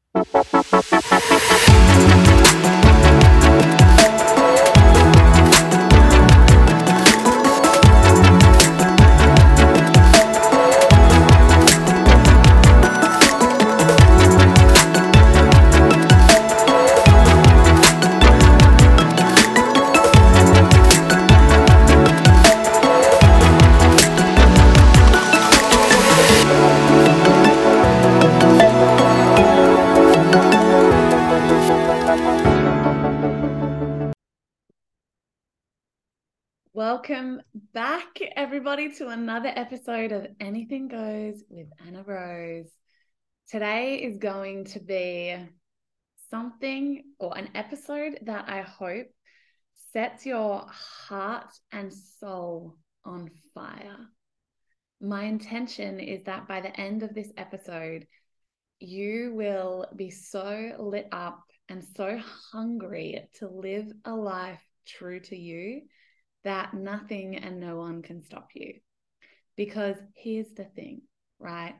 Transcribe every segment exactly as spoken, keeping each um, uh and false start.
Welcome back, everybody, to another episode of Anything Goes with Anna Rose. Today is going to be something or an episode that I hope sets your heart and soul on fire. My intention is that by the end of this episode, you will be so lit up and so hungry to live a life true to you that nothing and no one can stop you. Because here's the thing, right?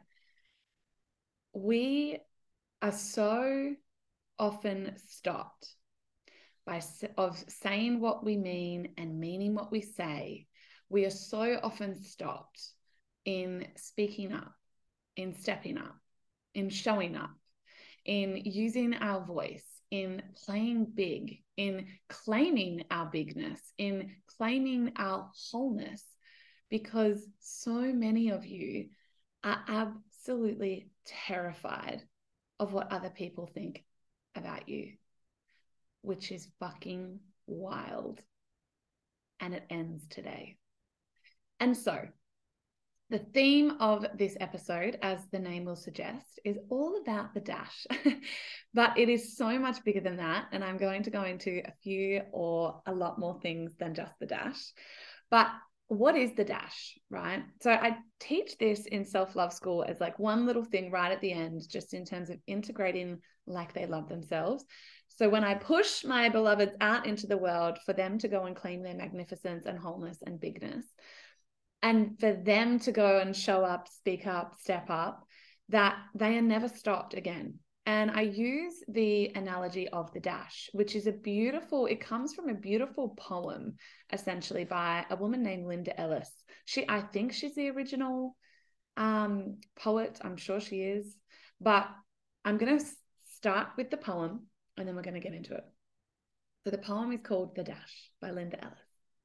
We are so often stopped by of saying what we mean and meaning what we say. We are so often stopped in speaking up, in stepping up, in showing up, in using our voice, in playing big, in claiming our bigness, in claiming our wholeness, because so many of you are absolutely terrified of what other people think about you, which is fucking wild. And it ends today. And so the theme of this episode, as the name will suggest, is all about the dash. But it is so much bigger than that. And I'm going to go into a few or a lot more things than just the dash. But what is the dash, right? So I teach this in self-love school as like one little thing right at the end, just in terms of integrating like they love themselves. So when I push my beloveds out into the world for them to go and claim their magnificence and wholeness and bigness, and for them to go and show up, speak up, step up, that they are never stopped again. And I use the analogy of the dash, which is a beautiful, it comes from a beautiful poem, essentially, by a woman named Linda Ellis. She, I think she's the original um, poet. I'm sure she is. But I'm going to start with the poem, and then we're going to get into it. So the poem is called The Dash by Linda Ellis.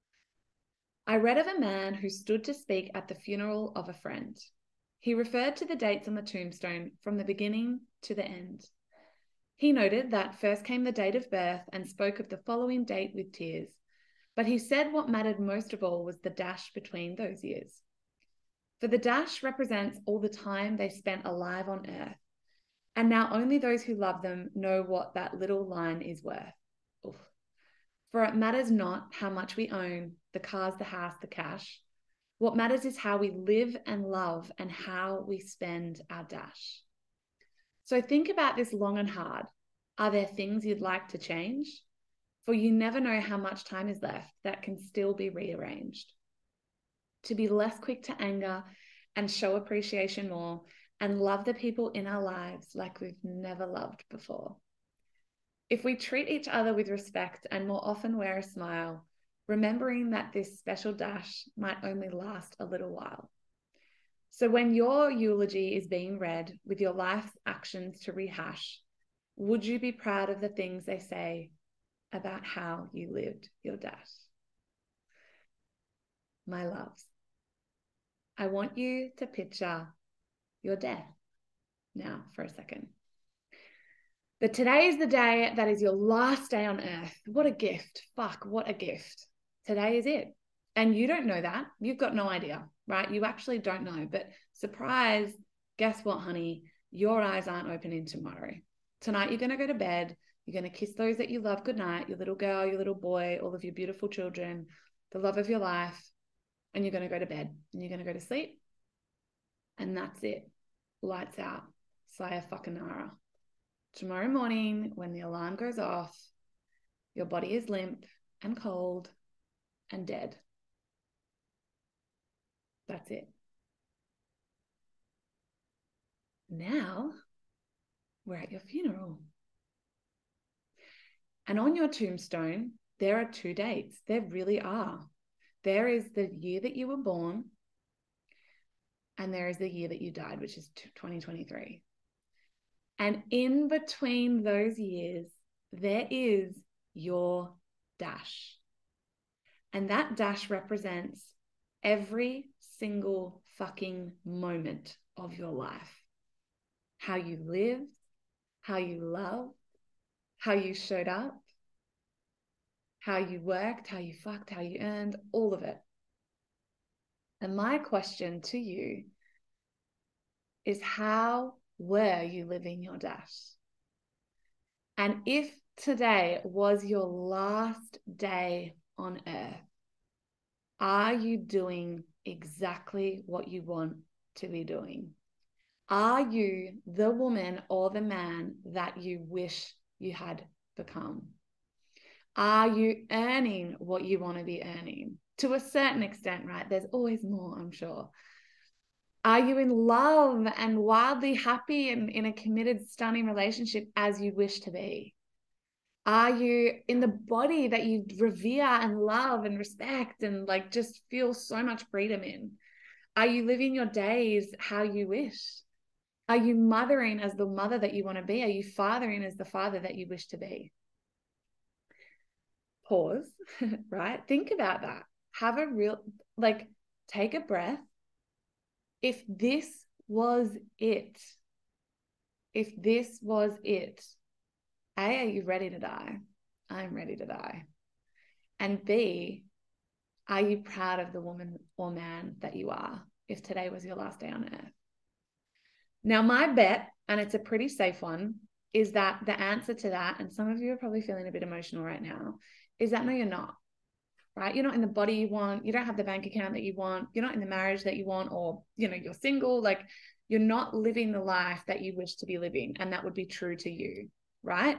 I read of a man who stood to speak at the funeral of a friend. He referred to the dates on the tombstone from the beginning to the end. He noted that first came the date of birth and spoke of the following date with tears, but he said what mattered most of all was the dash between those years. For the dash represents all the time they spent alive on earth, and now only those who love them know what that little line is worth. Oof. For it matters not how much we own, the cars, the house, the cash. What matters is how we live and love and how we spend our dash. So think about this long and hard. Are there things you'd like to change? For you never know how much time is left that can still be rearranged. To be less quick to anger and show appreciation more and love the people in our lives like we've never loved before. If we treat each other with respect and more often wear a smile, remembering that this special dash might only last a little while. So when your eulogy is being read with your life's actions to rehash, would you be proud of the things they say about how you lived your dash? My loves, I want you to picture your death now for a second. But today is the day that is your last day on earth. What a gift. Fuck, what a gift. Today is it. And you don't know that. You've got no idea, right? You actually don't know. But surprise, guess what, honey? Your eyes aren't opening tomorrow. Tonight, you're going to go to bed. You're going to kiss those that you love goodnight, your little girl, your little boy, all of your beautiful children, the love of your life. And you're going to go to bed and you're going to go to sleep. And that's it. Lights out. Sayonara. Tomorrow morning, when the alarm goes off, your body is limp and cold and dead. That's it. Now, we're at your funeral. And on your tombstone, there are two dates. There really are. There is the year that you were born, and there is the year that you died, which is twenty twenty-three. And in between those years, there is your dash. And that dash represents every single fucking moment of your life. How you lived, how you loved, how you showed up, how you worked, how you fucked, how you earned, all of it. And my question to you is, how were you living your dash? And if today was your last day on earth, are you doing exactly what you want to be doing? Are you the woman or the man that you wish you had become? Are you earning what you want to be earning? To a certain extent, right? There's always more, I'm sure. Are you in love and wildly happy and in a committed, stunning relationship as you wish to be? Are you in the body that you revere and love and respect and like just feel so much freedom in? Are you living your days how you wish? Are you mothering as the mother that you want to be? Are you fathering as the father that you wish to be? Pause, right? Think about that. Have a real, like, take a breath. If this was it, if this was it, A, are you ready to die? I'm ready to die. And B, are you proud of the woman or man that you are if today was your last day on earth? Now, my bet, and it's a pretty safe one, is that the answer to that, and some of you are probably feeling a bit emotional right now, is that no, you're not, right? You're not in the body you want. You don't have the bank account that you want. You're not in the marriage that you want, or, you know, you're single. Like, you're not living the life that you wish to be living. And that would be true to you, right?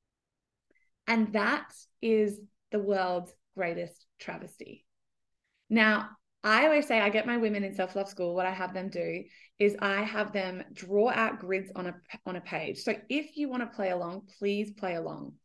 And that is the world's greatest travesty. Now, I always say I get my women in self-love school, what I have them do is I have them draw out grids on a, on a page. So if you want to play along, please play along.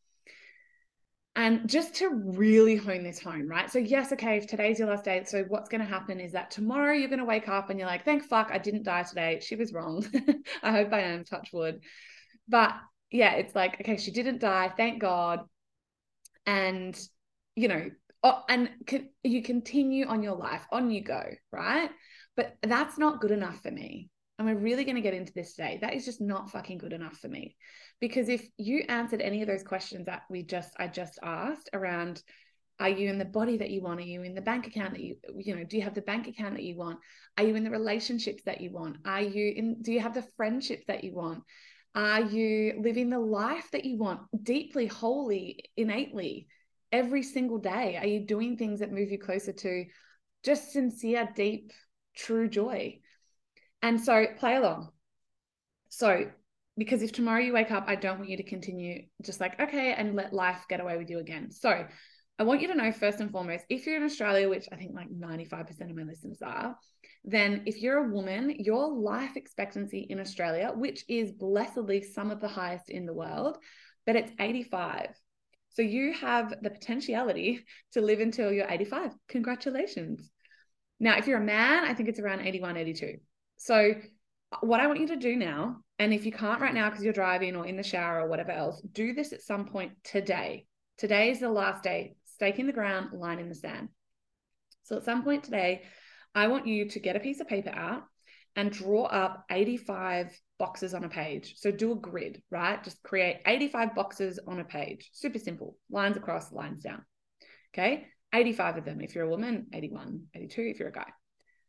And just to really hone this home, right? So yes, okay, if today's your last day, so what's going to happen is that tomorrow you're going to wake up and you're like, thank fuck, I didn't die today. She was wrong. I hope I am, touch wood. But yeah, it's like, okay, she didn't die, thank God. And, you know, oh, and can, you continue on your life, on you go, right? But that's not good enough for me. And we're really going to get into this today. That is just not fucking good enough for me. Because if you answered any of those questions that we just, I just asked around, are you in the body that you want? Are you in the bank account that you, you know, do you have the bank account that you want? Are you in the relationships that you want? Are you in, do you have the friendships that you want? Are you living the life that you want deeply, wholly, innately, every single day? Are you doing things that move you closer to just sincere, deep, true joy? And so play along. So, because if tomorrow you wake up, I don't want you to continue just like, okay, and let life get away with you again. So I want you to know, first and foremost, if you're in Australia, which I think like ninety-five percent of my listeners are, then if you're a woman, your life expectancy in Australia, which is blessedly some of the highest in the world, but it's eighty-five. So you have the potentiality to live until you're eighty-five. Congratulations. Now, if you're a man, I think it's around eighty-one, eighty-two. So what I want you to do now, and if you can't right now because you're driving or in the shower or whatever else, do this at some point today. Today is the last day. Stake in the ground, line in the sand. So at some point today, I want you to get a piece of paper out and draw up eighty-five boxes on a page. So do a grid, right? Just create eighty-five boxes on a page. Super simple. Lines across, lines down. Okay? eighty-five of them if you're a woman, eighty-one, eighty-two if you're a guy.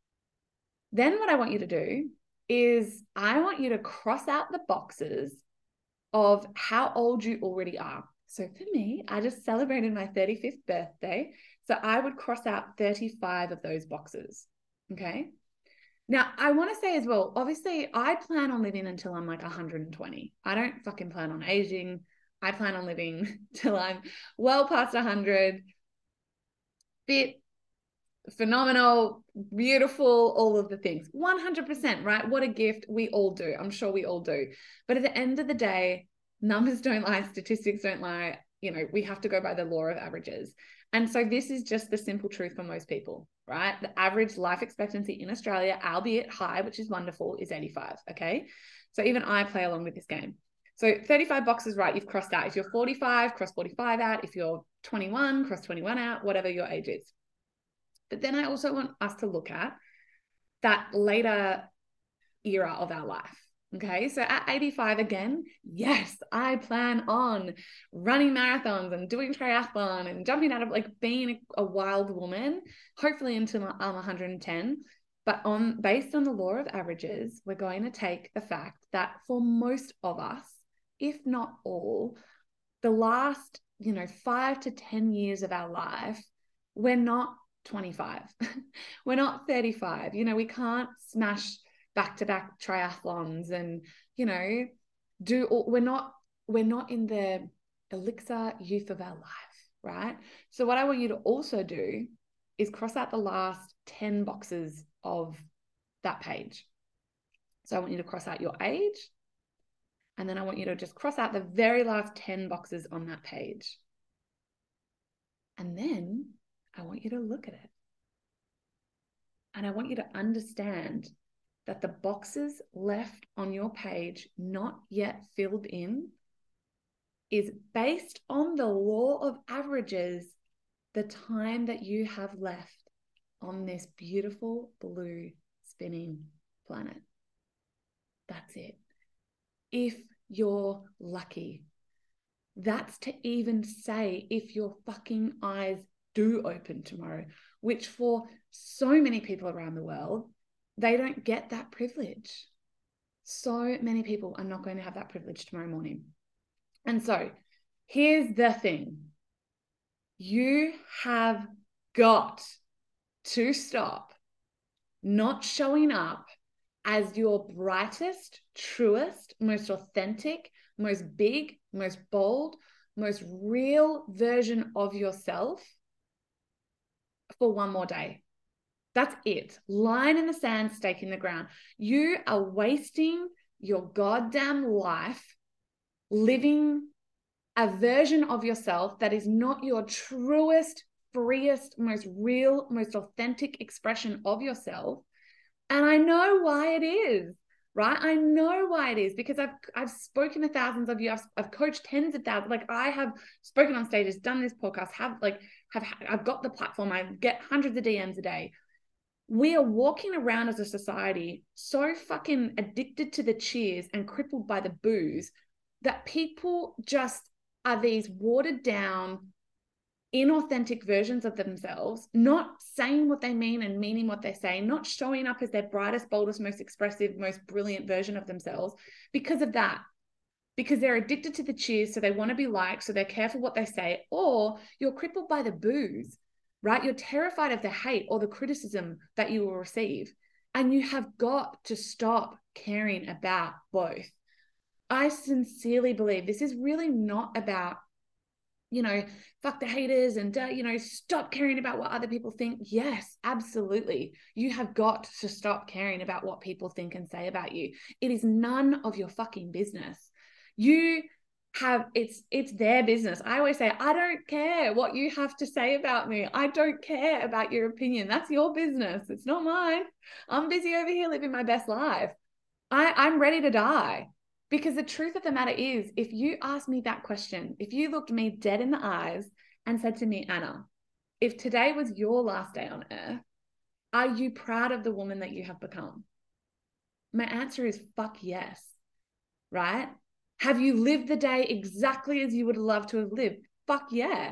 Then what I want you to do is I want you to cross out the boxes of how old you already are. So for me, I just celebrated my thirty-fifth birthday. So I would cross out thirty-five of those boxes. Okay. Now, I want to say as well, obviously, I plan on living until I'm like one hundred twenty. I don't fucking plan on aging. I plan on living till I'm well past one hundred, fit, phenomenal, beautiful, all of the things. one hundred percent, right? What a gift. We all do. I'm sure we all do. But at the end of the day, numbers don't lie, statistics don't lie. You know, we have to go by the law of averages. And so this is just the simple truth for most people, right? The average life expectancy in Australia, albeit high, which is wonderful, is eighty-five, okay? So even I play along with this game. So thirty-five boxes, right, you've crossed out. If you're forty-five, cross forty-five out. If you're twenty-one, cross twenty-one out, whatever your age is. But then I also want us to look at that later era of our life. Okay, so at eighty-five again, yes, I plan on running marathons and doing triathlon and jumping out of, like, being a wild woman, hopefully until I'm one hundred ten. But on based on the law of averages, we're going to take the fact that for most of us, if not all, the last, you know, five to ten years of our life, we're not twenty-five. We're not thirty-five. You know, we can't smash back-to-back triathlons and, you know, do all, we're not we're not in the elixir youth of our life, right? So what I want you to also do is cross out the last ten boxes of that page. So I want you to cross out your age, and then I want you to just cross out the very last ten boxes on that page. And then I want you to look at it. And I want you to understand that the boxes left on your page, not yet filled in, is based on the law of averages, the time that you have left on this beautiful blue spinning planet. That's it. If you're lucky, that's to even say if your fucking eyes do open tomorrow, which for so many people around the world, they don't get that privilege. So many people are not going to have that privilege tomorrow morning. And so here's the thing. You have got to stop not showing up as your brightest, truest, most authentic, most big, most bold, most real version of yourself for one more day. That's it. Line in the sand, stake in the ground. You are wasting your goddamn life living a version of yourself that is not your truest, freest, most real, most authentic expression of yourself. And I know why it is, right? I know why it is, because I've I've spoken to thousands of you. I've, I've coached tens of thousands. Like, I have spoken on stages, done this podcast, have like have I've got the platform. I get hundreds of D Ms a day. We are walking around as a society so fucking addicted to the cheers and crippled by the booze that people just are these watered down, inauthentic versions of themselves, not saying what they mean and meaning what they say, not showing up as their brightest, boldest, most expressive, most brilliant version of themselves because of that. Because they're addicted to the cheers, so they want to be liked, so they're careful what they say, or you're crippled by the booze, right? You're terrified of the hate or the criticism that you will receive. And you have got to stop caring about both. I sincerely believe this is really not about, you know, fuck the haters and, uh, you know, stop caring about what other people think. Yes, absolutely. You have got to stop caring about what people think and say about you. It is none of your fucking business. You have, it's, it's their business. I always say, I don't care what you have to say about me. I don't care about your opinion. That's your business. It's not mine. I'm busy over here living my best life. I, I'm ready to die. Because the truth of the matter is, if you asked me that question, if you looked me dead in the eyes and said to me, Anna, if today was your last day on earth, are you proud of the woman that you have become? My answer is fuck yes, right? Have you lived the day exactly as you would love to have lived? Fuck yeah,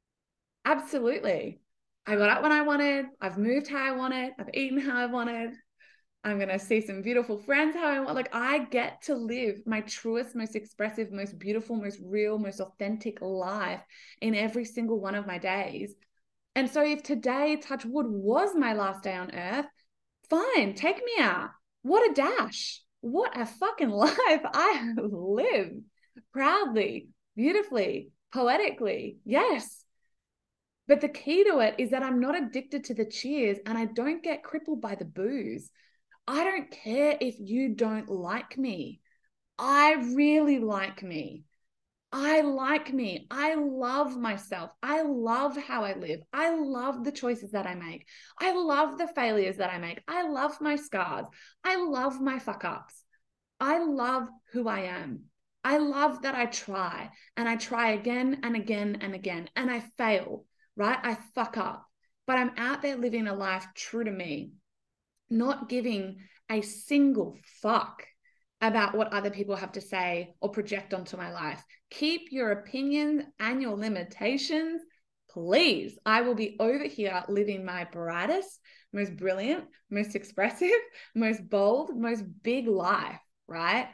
absolutely. I got up when I wanted. I've moved how I wanted. I've eaten how I wanted. I'm going to see some beautiful friends how I want. Like, I get to live my truest, most expressive, most beautiful, most real, most authentic life in every single one of my days. And so if today, touch wood, was my last day on earth, fine, take me out. What a dash. What a fucking life I have lived. Proudly, beautifully, poetically. Yes. But the key to it is that I'm not addicted to the cheers and I don't get crippled by the booze. I don't care if you don't like me. I really like me. I like me. I love myself. I love how I live. I love the choices that I make. I love the failures that I make. I love my scars. I love my fuck ups. I love who I am. I love that I try and I try again and again and again and I fail, right? I fuck up, but I'm out there living a life true to me, not giving a single fuck about what other people have to say or project onto my life. Keep your opinions and your limitations, please. I will be over here living my brightest, most brilliant, most expressive, most bold, most big life, right?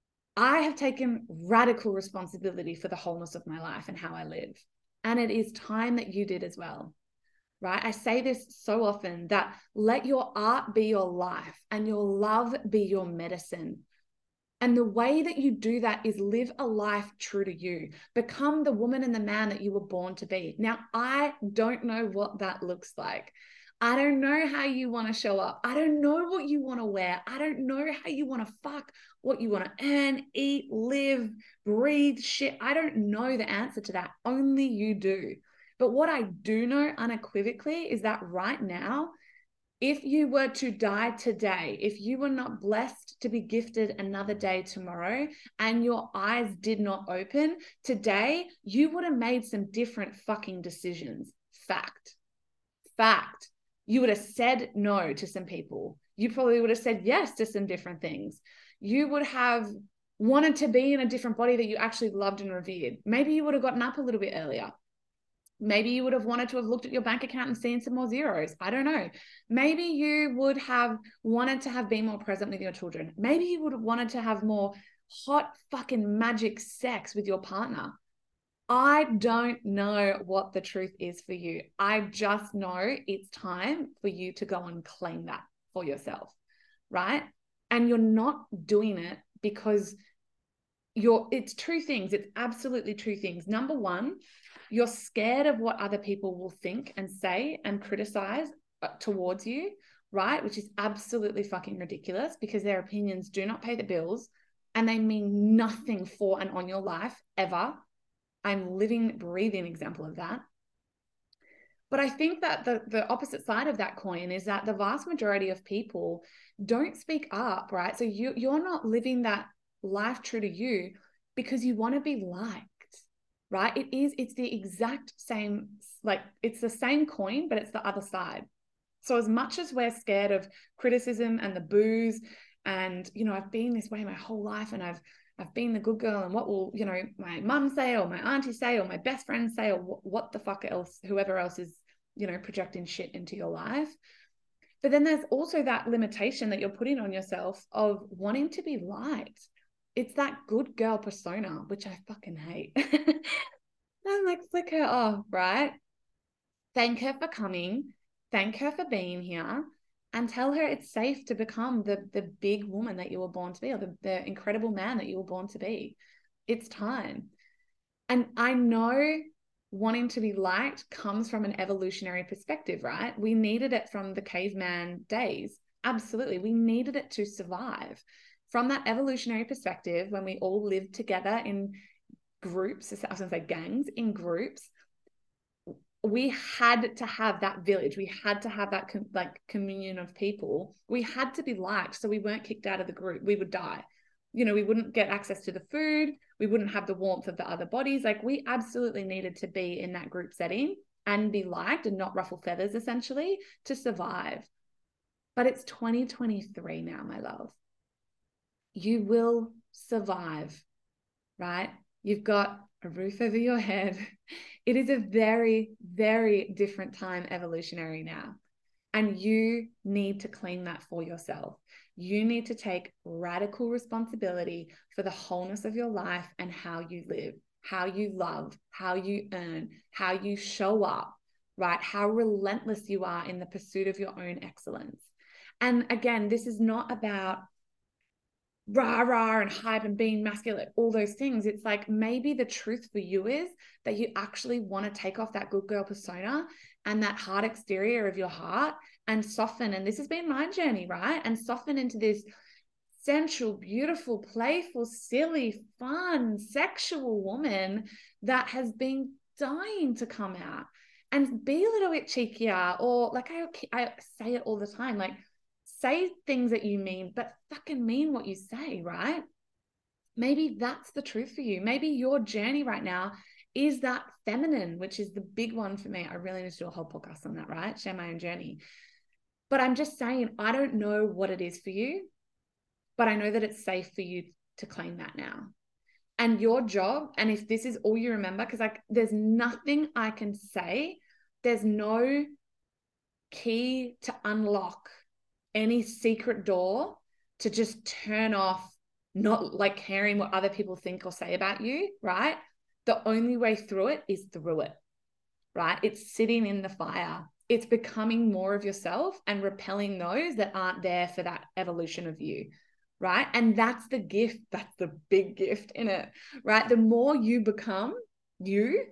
I have taken radical responsibility for the wholeness of my life and how I live. And it is time that you did as well. Right? I say this so often, that let your art be your life and your love be your medicine. And the way that you do that is live a life true to you. Become the woman and the man that you were born to be. Now, I don't know what that looks like. I don't know how you want to show up. I don't know what you want to wear. I don't know how you want to fuck, what you want to earn, eat, live, breathe, shit. I don't know the answer to that. Only you do. But what I do know unequivocally is that right now, if you were to die today, if you were not blessed to be gifted another day tomorrow and your eyes did not open today, you would have made some different fucking decisions. Fact. Fact. You would have said no to some people. You probably would have said yes to some different things. You would have wanted to be in a different body that you actually loved and revered. Maybe you would have gotten up a little bit earlier. Maybe you would have wanted to have looked at your bank account and seen some more zeros. I don't know. Maybe you would have wanted to have been more present with your children. Maybe you would have wanted to have more hot fucking magic sex with your partner. I don't know what the truth is for you. I just know it's time for you to go and claim that for yourself, right? And you're not doing it because you're, it's two things. It's absolutely two things. Number one, you're scared of what other people will think and say and criticize towards you, right? Which is absolutely fucking ridiculous because their opinions do not pay the bills and they mean nothing for and on your life ever. I'm living, breathing example of that. But I think that the, the opposite side of that coin is that the vast majority of people don't speak up, right? So you, you're not living that life true to you because you want to be liked. Right? It is, it's the exact same, like it's the same coin, but it's the other side. So as much as we're scared of criticism and the boos and, you know, I've been this way my whole life and I've, I've been the good girl and what will, you know, my mum say or my auntie say or my best friend say or what, what the fuck else, whoever else is, you know, projecting shit into your life. But then there's also that limitation that you're putting on yourself of wanting to be liked. It's that good girl persona, which I fucking hate. I'm like, flick her off, right? Thank her for coming. Thank her for being here. And tell her it's safe to become the, the big woman that you were born to be or the, the incredible man that you were born to be. It's time. And I know wanting to be liked comes from an evolutionary perspective, right? We needed it from the caveman days. Absolutely. We needed it to survive. From that evolutionary perspective, when we all lived together in groups, I was going to say gangs, in groups, we had to have that village. We had to have that com- like communion of people. We had to be liked so we weren't kicked out of the group. We would die. You know, we wouldn't get access to the food. We wouldn't have the warmth of the other bodies. Like we absolutely needed to be in that group setting and be liked and not ruffle feathers essentially to survive. But it's twenty twenty-three now, my love. You will survive, right? You've got a roof over your head. It is a very, very different time evolutionary now. And you need to claim that for yourself. You need to take radical responsibility for the wholeness of your life and how you live, how you love, how you earn, how you show up, right? How relentless you are in the pursuit of your own excellence. And again, this is not about rah, rah, and hype and being masculine, all those things. It's like, maybe the truth for you is that you actually want to take off that good girl persona and that hard exterior of your heart and soften. And this has been my journey, right? And soften into this sensual, beautiful, playful, silly, fun, sexual woman that has been dying to come out, and be a little bit cheekier, or like I, I say it all the time, like, say things that you mean, but fucking mean what you say, right? Maybe that's the truth for you. Maybe your journey right now is that feminine, which is the big one for me. I really need to do a whole podcast on that, right? Share my own journey. But I'm just saying, I don't know what it is for you, but I know that it's safe for you to claim that now. And your job, and if this is all you remember, because like there's nothing I can say, there's no key to unlock any secret door to just turn off, not like caring what other people think or say about you, right? The only way through it is through it, right? It's sitting in the fire. It's becoming more of yourself and repelling those that aren't there for that evolution of you, right? And that's the gift. That's the big gift in it, right? The more you become you,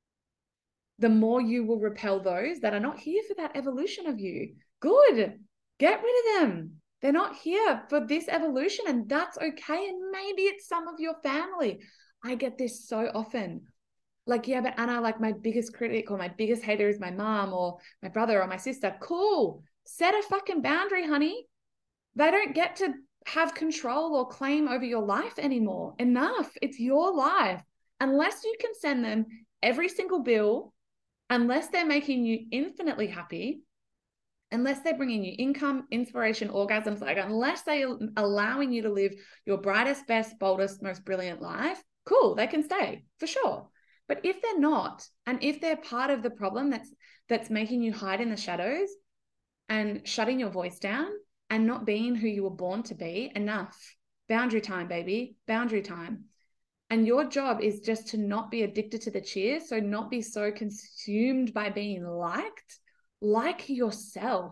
the more you will repel those that are not here for that evolution of you. Good. Get rid of them. They're not here for this evolution, and that's okay. And maybe it's some of your family. I get this so often. Like, yeah, but Anna, like my biggest critic or my biggest hater is my mom or my brother or my sister. Cool. Set a fucking boundary, honey. They don't get to have control or claim over your life anymore. Enough. It's your life. Unless you can send them every single bill, unless they're making you infinitely happy, unless they're bringing you income, inspiration, orgasms, like unless they're allowing you to live your brightest, best, boldest, most brilliant life, cool, they can stay for sure. But if they're not, and if they're part of the problem that's that's making you hide in the shadows and shutting your voice down and not being who you were born to be, enough. Boundary time, baby, boundary time. And your job is just to not be addicted to the cheers, so not be so consumed by being liked. Like yourself.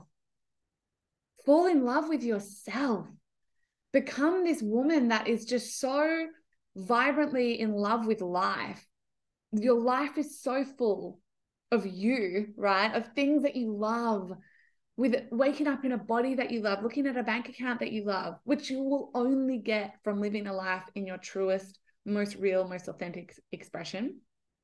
Fall in love with yourself. Become this woman that is just so vibrantly in love with life. Your life is so full of you, right? Of things that you love, with waking up in a body that you love, looking at a bank account that you love, which you will only get from living a life in your truest, most real, most authentic expression.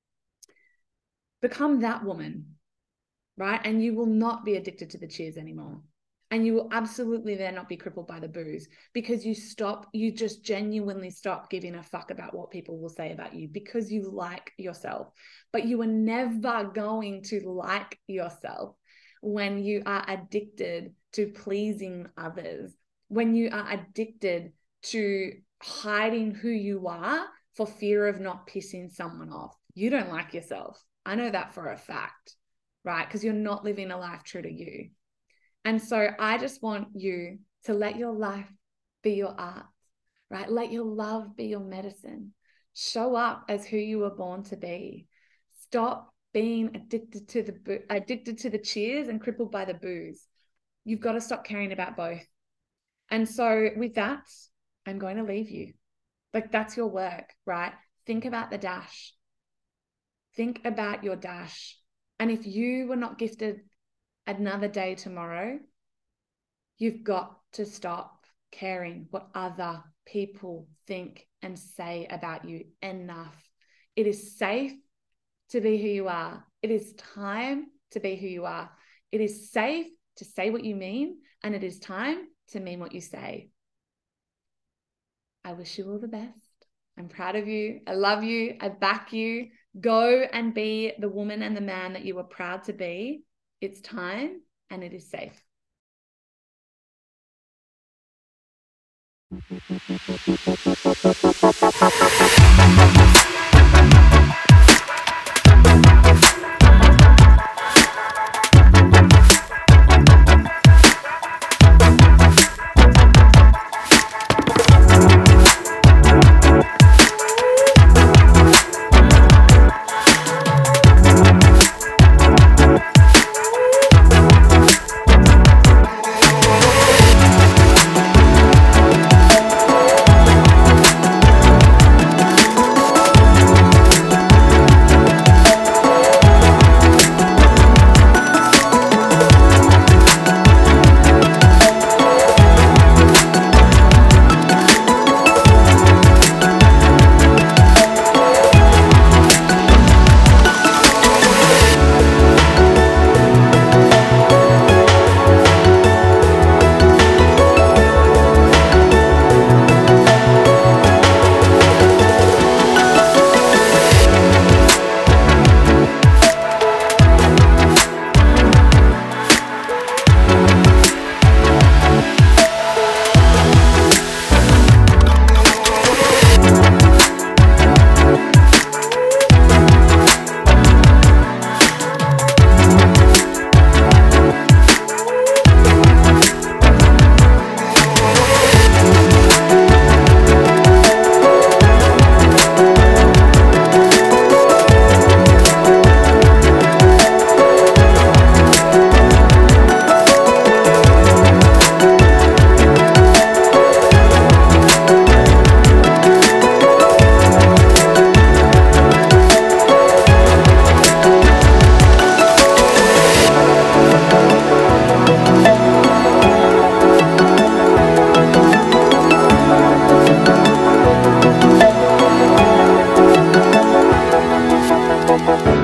Become that woman. Right? And you will not be addicted to the cheers anymore. And you will absolutely then not be crippled by the booze, because you stop, you just genuinely stop giving a fuck about what people will say about you because you like yourself. But you are never going to like yourself when you are addicted to pleasing others, when you are addicted to hiding who you are for fear of not pissing someone off. You don't like yourself. I know that for a fact. Right? Because you're not living a life true to you. And so I just want you to let your life be your art, right? Let your love be your medicine. Show up as who you were born to be. Stop being addicted to the addicted to the cheers and crippled by the booze. You've got to stop caring about both. And so with that, I'm going to leave you. Like, that's your work, right? Think about the dash. Think about your dash. And if you were not gifted another day tomorrow, you've got to stop caring what other people think and say about you. Enough. It is safe to be who you are. It is time to be who you are. It is safe to say what you mean, and it is time to mean what you say. I wish you all the best. I'm proud of you. I love you. I back you. Go and be the woman and the man that you were proud to be. It's time, and it is safe. Bye.